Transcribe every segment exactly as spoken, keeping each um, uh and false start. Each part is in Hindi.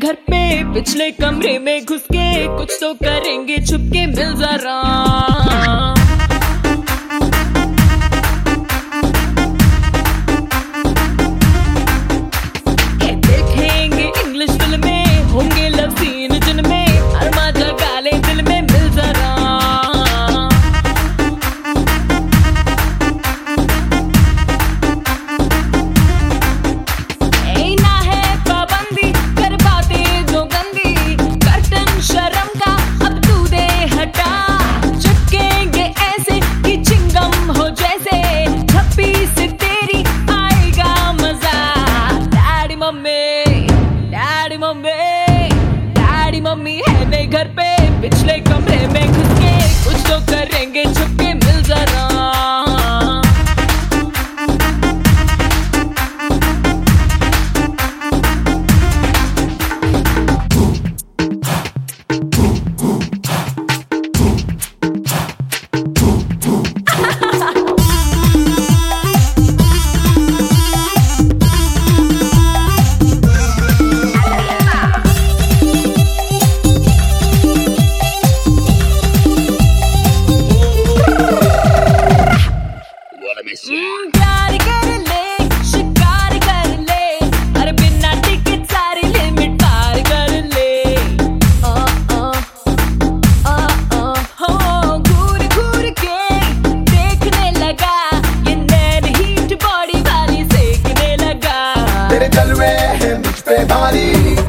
घर पे पिछले कमरे में घुस के कुछ तो करेंगे छुपके, मिल जरा। देखेंगे इंग्लिश फिल्में, होंगे लव सीन जिनमें अरमा जगा ले दिल में, मिल जरा। डैडी मम्मी डैडी मम्मी है नहीं घर पे, पिछले कमरे में घुस के कुछ तो करेंगे छुपके, मिल जरा। प्यार कर ले, शिकार कर ले, अरे बिना टिकट सारी लिमिट पार कर ले। आ, आ, आ, आ, हो घूर घूर के देखने लगा, ये नैन हीट बॉडी वाली सेकने लगा। तेरे जलवे है मुझ पे भारी,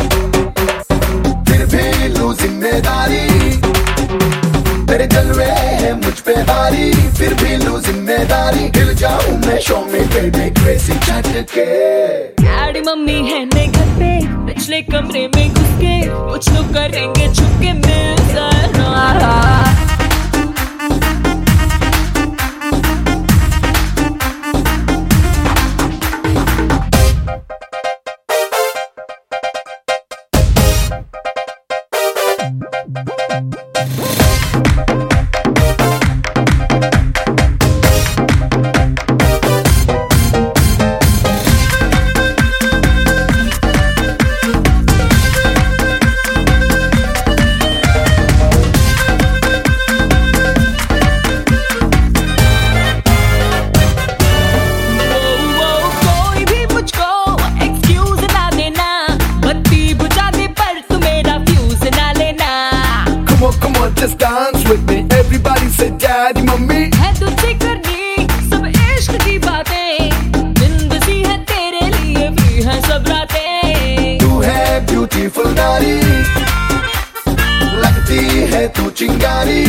फिर भी लूं जिम्मेदारी। तेरे जलवे है मुझ पे भारी, फिर भी लूं जिम्मेदारी। हिल जाऊं मैं शो में बेबी क्रेजी झटके। डैडी मम्मी है नहीं घर पे, पिछले कमरे में घुस के कुछ तो करेंगे छुपके, मिल जरा। Come on, just dance with me. Everybody say daddy, mummy. है तुझसे करनी सब इश्क की बातें, जिंदगी है तेरे लिए भी है सब रातें। तू है ब्यूटीफुल नारी, लगती है तू चिंगारी।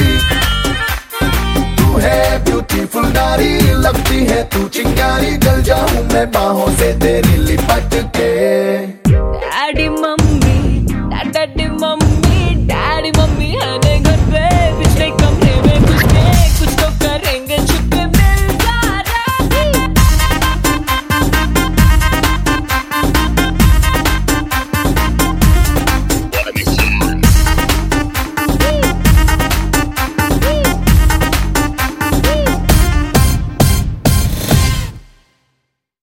तू है ब्यूटीफुल नारी, लगती है तू चिंगारी। जल जाऊं मैं बाहों से तेरी लिपट के।